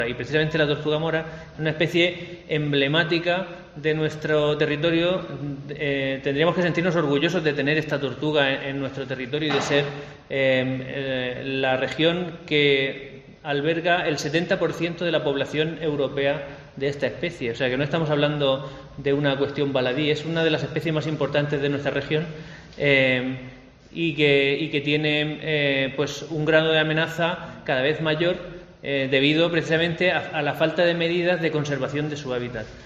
Y precisamente la tortuga mora es una especie emblemática de nuestro territorio. Tendríamos que sentirnos orgullosos de tener esta tortuga en nuestro territorio y de ser la región que alberga el 70% de la población europea de esta especie. O sea que no estamos hablando de una cuestión baladí, es una de las especies más importantes de nuestra región y que tiene pues un grado de amenaza cada vez mayor debido precisamente a la falta de medidas de conservación de su hábitat.